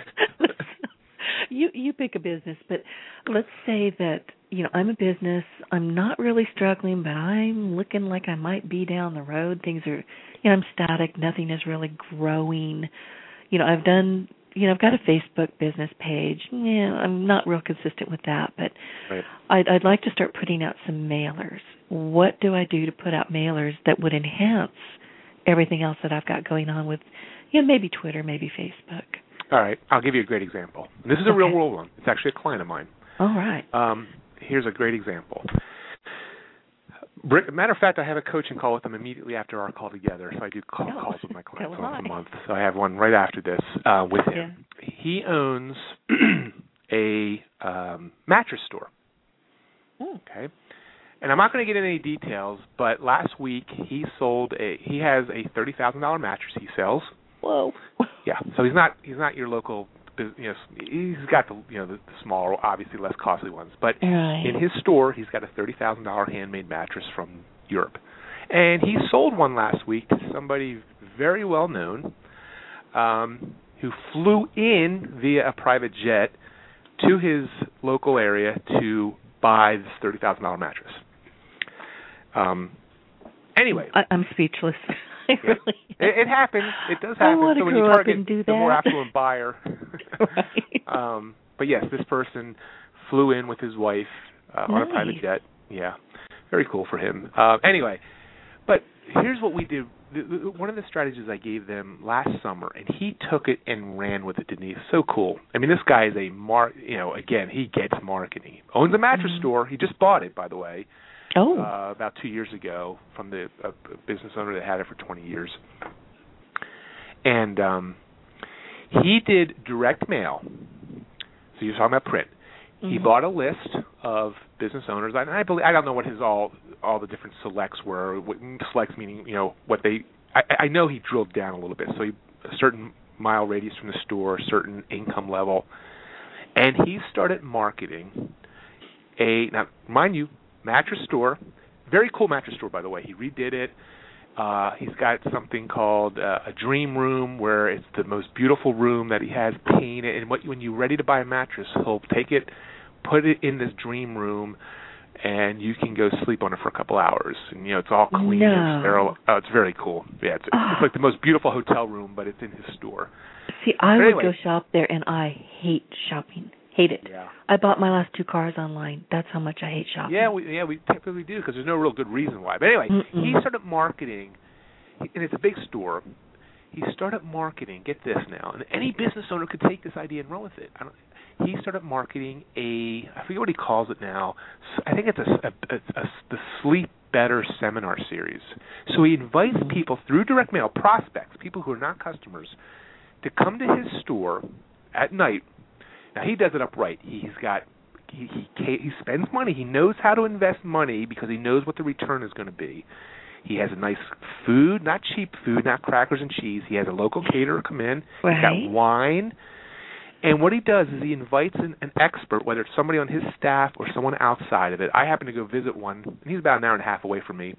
You pick a business, but let's say that, I'm a business. I'm not really struggling, but I'm looking like I might be down the road. Things are, I'm static. Nothing is really growing. I've done I've got a Facebook business page. Yeah, I'm not real consistent with that, but right. I'd like to start putting out some mailers. What do I do to put out mailers that would enhance everything else that I've got going on with, maybe Twitter, maybe Facebook? All right, I'll give you a great example. This is a real world one. It's actually a client of mine. All right. Here's a great example. Matter of fact, I have a coaching call with them immediately after our call together. So I do calls with my clients once a month. So I have one right after this with him. Yeah. He owns a mattress store. Okay. And I'm not going to get into any details, but last week he has a $30,000 mattress he sells. Whoa. Yeah. So he's not your local. He's got the smaller, obviously less costly ones, but in his store he's got a $30,000 handmade mattress from Europe, and he sold one last week to somebody very well known, who flew in via a private jet to his local area to buy this $30,000 mattress. Anyway, I'm speechless. It happens. It does happen. I want to grow up and do that. The more affluent buyer. Right. But yes, this person flew in with his wife on a private jet. Yeah, very cool for him. Anyway, but here's what we did. One of the strategies I gave them last summer, and he took it and ran with it, Denise. So cool. I mean, this guy is again, he gets marketing. Owns a mattress store. He just bought it, by the way. About 2 years ago from the business owner that had it for 20 years. And he did direct mail. So you're talking about print. Mm-hmm. He bought a list of business owners. And I don't know what his all the different selects were. Selects meaning, what they – I know he drilled down a little bit. So a certain mile radius from the store, a certain income level. And he started marketing now, mind you, mattress store, very cool mattress store, by the way. He redid it. He's got something called a dream room, where it's the most beautiful room that he has painted. And when you're ready to buy a mattress, he'll take it, put it in this dream room, and you can go sleep on it for a couple hours. And it's all clean and sterile. It's very cool. Yeah, it's like the most beautiful hotel room, but it's in his store. See, I would go shop there, and I hate shopping. Hate it. Yeah. I bought my last 2 cars online. That's how much I hate shopping. Yeah, we typically do, because there's no real good reason why. But anyway, he started marketing, and it's a big store. He started marketing, get this now, and any business owner could take this idea and run with it. He started marketing I forget what he calls it now. I think it's the Sleep Better seminar series. So he invites people through direct mail, prospects, people who are not customers, to come to his store at night. Now, he does it upright. He spends money. He knows how to invest money because he knows what the return is going to be. He has a nice food, not cheap food, not crackers and cheese. He has a local caterer come in. Right. He's got wine. And what he does is he invites an expert, whether it's somebody on his staff or someone outside of it. I happen to go visit one, and he's about an hour and a half away from me.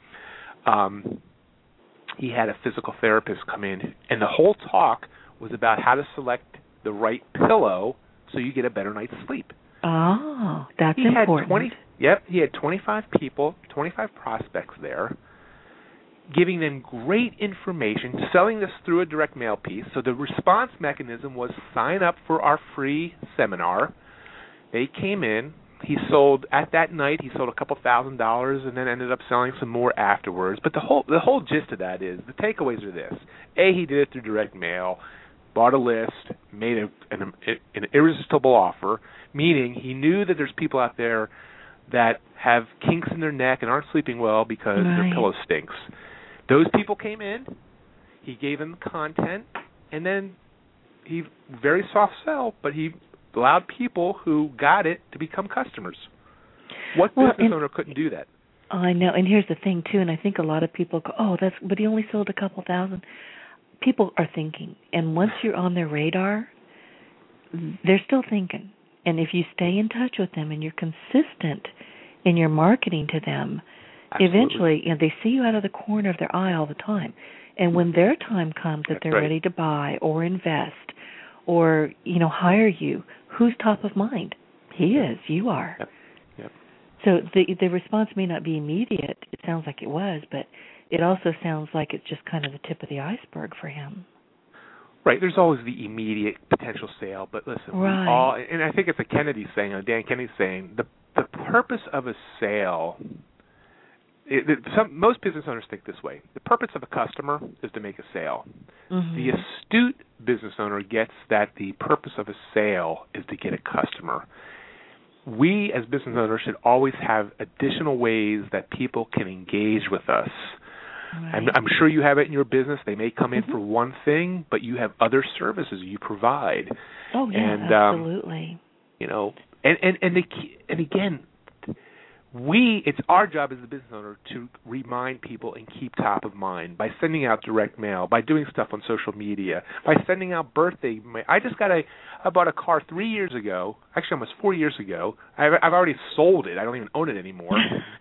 He had a physical therapist come in, and the whole talk was about how to select the right pillow so you get a better night's sleep. Oh, that's important. He had 25 people, 25 prospects there, giving them great information, selling this through a direct mail piece. So the response mechanism was sign up for our free seminar. They came in. At that night, he sold a couple $1,000 and then ended up selling some more afterwards. But the whole gist of that is, the takeaways are this. He did it through direct mail, bought a list, made an irresistible offer, meaning he knew that there's people out there that have kinks in their neck and aren't sleeping well because their pillow stinks. Those people came in, he gave them content, and then he very soft sell, but he allowed people who got it to become customers. What business owner couldn't do that? I know, and here's the thing, too, and I think a lot of people go, but he only sold a couple thousand. People are thinking, and once you're on their radar, they're still thinking. And if you stay in touch with them and you're consistent in your marketing to them, eventually they see you out of the corner of their eye all the time. And when their time comes that they're ready to buy or invest or, hire you, who's top of mind? He is. You are. Yep. So the response may not be immediate. It sounds like it was, but it also sounds like it's just kind of the tip of the iceberg for him. Right. There's always the immediate potential sale, but listen, Right. we all, and I think it's a Kennedy saying, Dan Kennedy saying, the purpose of a sale. Most business owners think this way. The purpose of a customer is to make a sale. Mm-hmm. The astute business owner gets that the purpose of a sale is to get a customer. We, as business owners, should always have additional ways that people can engage with us. Right. I'm sure you have it in your business. They may come in for one thing, but you have other services you provide. Oh, yeah, and, absolutely. And again, it's our job as the business owner to remind people and keep top of mind by sending out direct mail, by doing stuff on social media, by sending out birthday mail. I bought a car 3 years ago, actually almost 4 years ago. I've already sold it. I don't even own it anymore.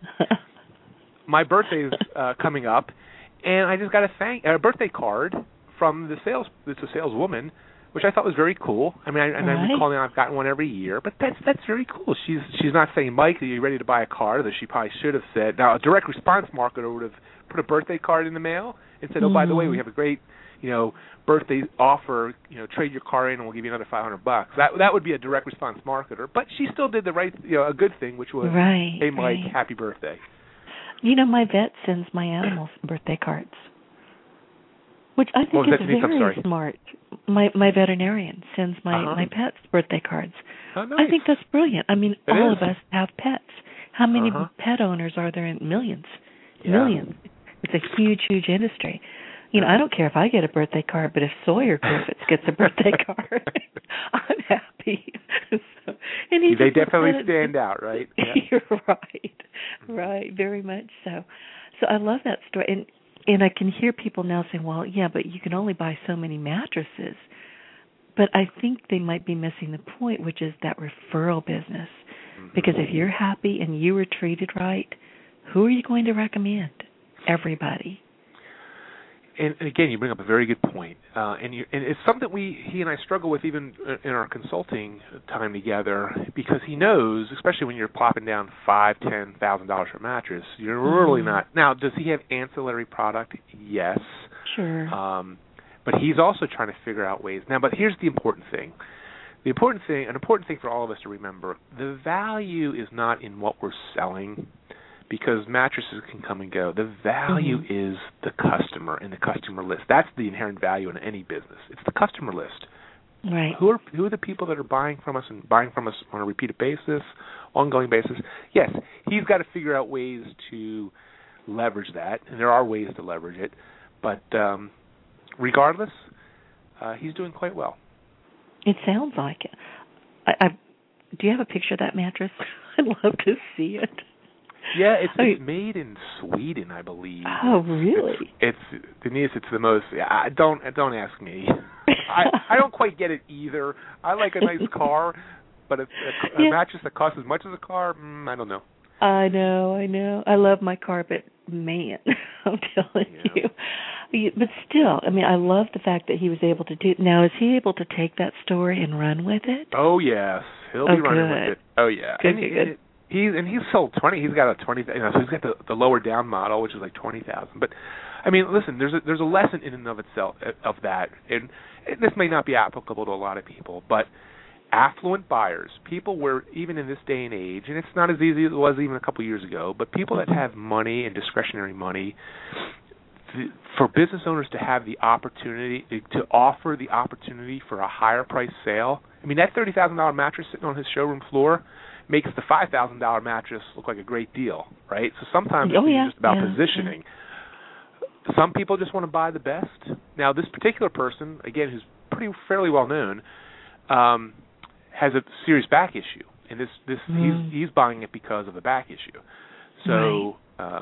My birthday is coming up, and I just got a birthday card from it's a saleswoman, which I thought was very cool. I mean, I'm calling I've gotten one every year, but that's very cool. She's not saying, Mike, are you ready to buy a car? That she probably should have said. Now, a direct response marketer would have put a birthday card in the mail and said, oh, by the way, we have a great, birthday offer. Trade your car in and we'll give you another $500. That would be a direct response marketer. But she still did the right, a good thing, which was, hey, Mike, happy birthday. My vet sends my animals birthday cards, which I think is very smart. My veterinarian sends my pets birthday cards. Oh, nice. I think that's brilliant. I mean, all of us have pets. How many pet owners are there in millions? Yeah. Millions. It's a huge, huge industry. I don't care if I get a birthday card, but if Sawyer Griffiths gets a birthday card, I'm happy. They definitely stand out, right? Yeah. You're right, very much so. So I love that story, and I can hear people now saying, well, yeah, but you can only buy so many mattresses. But I think they might be missing the point, which is that referral business. Because if you're happy and you were treated right, who are you going to recommend? Everybody. And again, you bring up a very good point, and it's something he and I struggle with even in our consulting time together, because he knows, especially when you're plopping down $5,000-$10,000 for a mattress, you're really not. Now, does he have ancillary product? Yes. Sure. But he's also trying to figure out ways. Now, but here's the important thing. An important thing for all of us to remember: the value is not in what we're selling, because mattresses can come and go. The value is the customer and the customer list. That's the inherent value in any business. It's the customer list. Right. Who are the people that are buying from us and buying from us on a repeated basis, ongoing basis? Yes, he's got to figure out ways to leverage that, and there are ways to leverage it. But regardless, he's doing quite well. It sounds like it. Do you have a picture of that mattress? I'd love to see it. Yeah, it's made in Sweden, I believe. Oh, really? It's Denise. It's the most. Don't ask me. I don't quite get it either. I like a nice car, but a mattress that costs as much as a car, I don't know. I know. I love my carpet, man. I'm telling you. But still, I mean, I love the fact that he was able to do. Now, is he able to take that story and run with it? Oh yes, he'll be running with it. Oh yeah, good. He's sold 20. He's got a 20. So he's got the lower down model, which is like 20,000. But I mean, listen, there's a lesson in and of itself of that, and this may not be applicable to a lot of people, but affluent buyers, people where even in this day and age, and it's not as easy as it was even a couple years ago, but people that have money and discretionary money, for business owners to have the opportunity, to offer the opportunity for a higher price sale. I mean, that $30,000 mattress sitting on his showroom floor makes the $5,000 mattress look like a great deal, right? So sometimes it's just about positioning. Some people just want to buy the best. Now, this particular person, again, who's fairly well known, has a serious back issue, and he's buying it because of the back issue. So,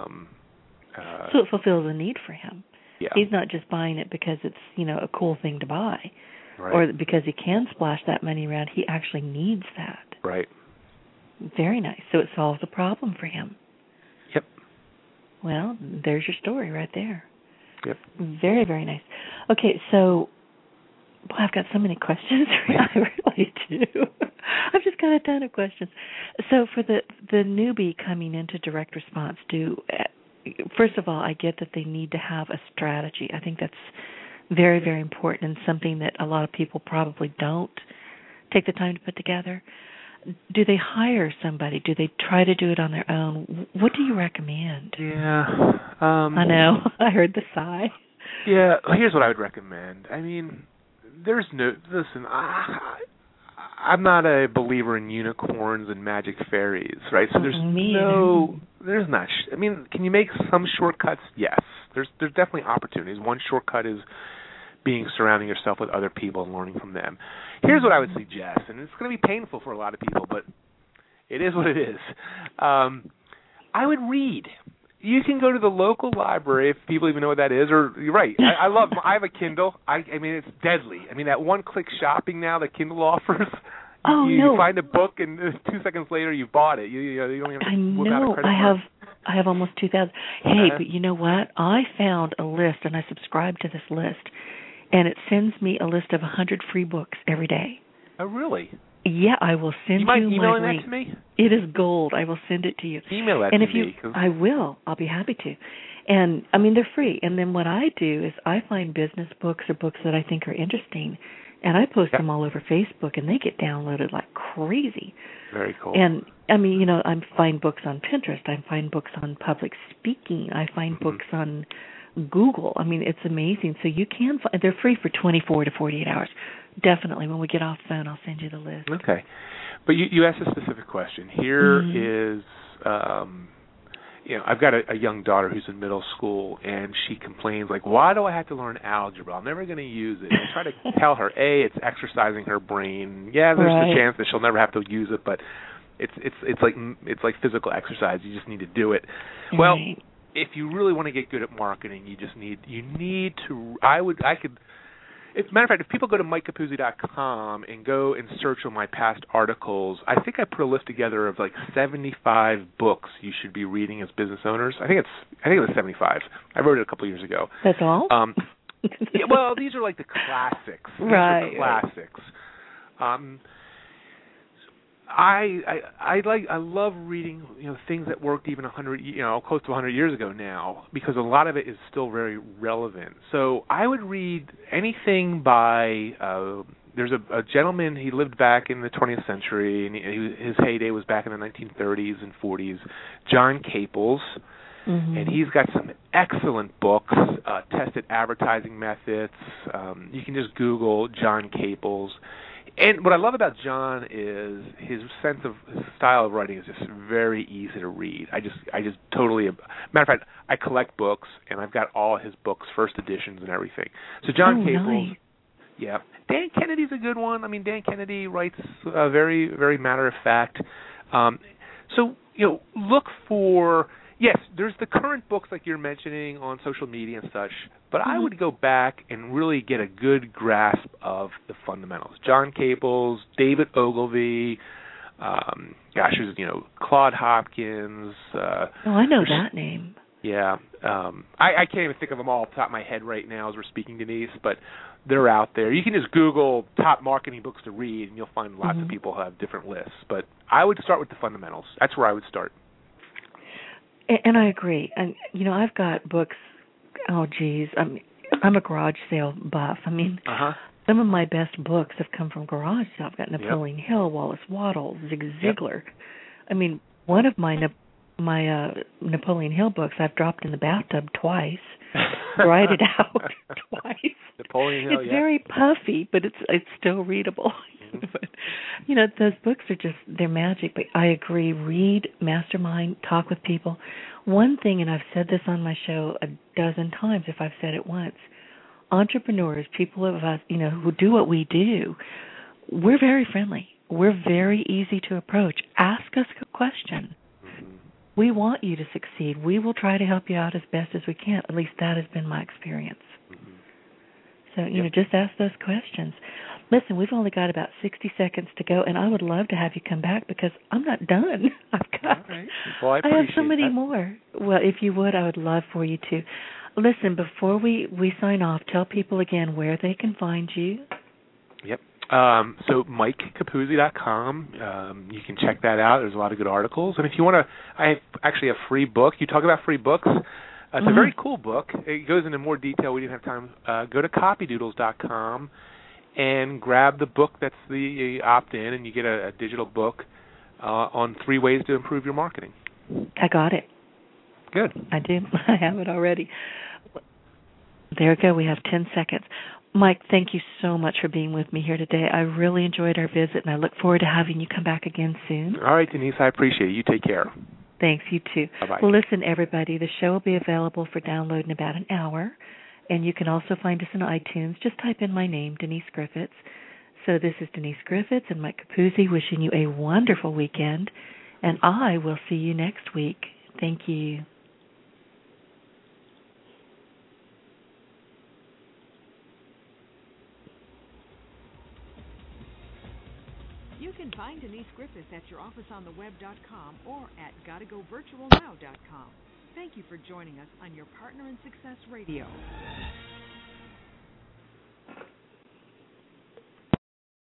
so it fulfills a need for him. Yeah. He's not just buying it because it's a cool thing to buy, right, or because he can splash that money around. He actually needs that. Right. Very nice. So it solves a problem for him. Yep. Well, there's your story right there. Yep. Very, very nice. Okay, so I've got so many questions. I really do. I've just got a ton of questions. So for the newbie coming into direct response, first of all, I get that they need to have a strategy. I think Very, very important, and something that a lot of people probably don't take the time to put together. Do they hire somebody? Do they try to do it on their own? What do you recommend? Yeah. I know. I heard the sigh. Yeah, here's what I would recommend. I mean, listen, I'm not a believer in unicorns and magic fairies, right? So there's not. I mean, can you make some shortcuts? Yes. There's definitely opportunities. One shortcut is surrounding yourself with other people and learning from them. Here's what I would suggest, and it's going to be painful for a lot of people, but it is what it is. I would read. You can go to the local library if people even know what that is. Or you're right. I have a Kindle. I mean, it's deadly. I mean, that one-click shopping now that Kindle offers. You find a book, and 2 seconds later you bought it. You don't even have to whip out a credit card. I have almost 2,000. Hey, but you know what? I found a list, and I subscribe to this list, and it sends me a list of 100 free books every day. Oh, really? Yeah, I will send you my link. You mind emailing that to me? It is gold. I will send it to you. Email that to me. I will. I'll be happy to. And, I mean, they're free. And then what I do is I find business books or books that I think are interesting, and I post them all over Facebook, and they get downloaded like crazy. Very cool. And, I mean, I find books on Pinterest. I find books on public speaking. I find books on Google. I mean, it's amazing. So you can find, they're free for 24 to 48 hours. Definitely. When we get off the phone, I'll send you the list. Okay. But you asked a specific question. Here is, I've got a young daughter who's in middle school, and she complains, like, why do I have to learn algebra? I'm never going to use it. I try to tell her, it's exercising her brain. Yeah, there's the chance that she'll never have to use it, but it's like physical exercise. You just need to do it. Right. Well, if you really want to get good at marketing, you need to. As a matter of fact, if people go to MikeCapuzzi.com and go and search on my past articles, I think I put a list together of like 75 books you should be reading as business owners. I think it was 75. I wrote it a couple of years ago. That's all? Yeah, well, these are like the classics. Right. These are classics. I love reading things that worked even close to 100 years ago now, because a lot of it is still very relevant. So I would read anything by there's a gentleman, he lived back in the 20th century, and his heyday was back in the 1930s and 40s, John Caples. And he's got some excellent books, Tested Advertising Methods. You can just Google John Caples. And what I love about John is his style of writing is just very easy to read. I just totally. Matter of fact, I collect books, and I've got all his books, first editions and everything. So John Caples, nice. Yeah. Dan Kennedy's a good one. I mean, Dan Kennedy writes very, very matter of fact. So look for. Yes, there's the current books like you're mentioning on social media and such, but I would go back and really get a good grasp of the fundamentals. John Caples, David Ogilvy, Claude Hopkins. I know that name. Yeah. I can't even think of them all off the top of my head right now as we're speaking, Denise, but they're out there. You can just Google top marketing books to read, and you'll find lots of people who have different lists. But I would start with the fundamentals. That's where I would start. And I agree. And, I've got books, geez, I'm a garage sale buff. I mean, some of my best books have come from garage sales. I've got Napoleon Hill, Wallace Waddle, Zig Ziglar. I mean, one of my Napoleon Hill books I've dropped in the bathtub twice, dried it out twice. Napoleon Hill, it's very puffy, but it's still readable. But, those books are they're magic. But I agree, read, mastermind, talk with people. One thing, and I've said this on my show a dozen times if I've said it once, entrepreneurs, people of us, who do what we do, we're very friendly. We're very easy to approach. Ask us a question. We want you to succeed. We will try to help you out as best as we can. At least that has been my experience. So, just ask those questions. Listen, we've only got about 60 seconds to go, and I would love to have you come back because I'm not done. Well, I have so many more. Well, if you would, I would love for you to. Listen, before we sign off, tell people again where they can find you. Yep. So MikeCapuzzi.com, you can check that out. There's a lot of good articles. And if you want to, I have actually a free book. You talk about free books. It's a very cool book. It goes into more detail. We didn't have time. Go to copydoodles.com and grab the book that's the opt-in, and you get a digital book on 3 ways to improve your marketing. I got it. Good. I do. I have it already. There we go. We have 10 seconds. Mike, thank you so much for being with me here today. I really enjoyed our visit, and I look forward to having you come back again soon. All right, Denise, I appreciate it. You take care. Thanks, you too. Bye-bye. Well, listen, everybody, the show will be available for download in about an hour, and you can also find us on iTunes. Just type in my name, Denise Griffiths. So this is Denise Griffiths and Mike Capuzzi wishing you a wonderful weekend, and I will see you next week. Thank you. You can find Denise Griffiths at yourofficeontheweb.com or at gottagovirtualnow.com. Thank you for joining us on Your Partner in Success Radio.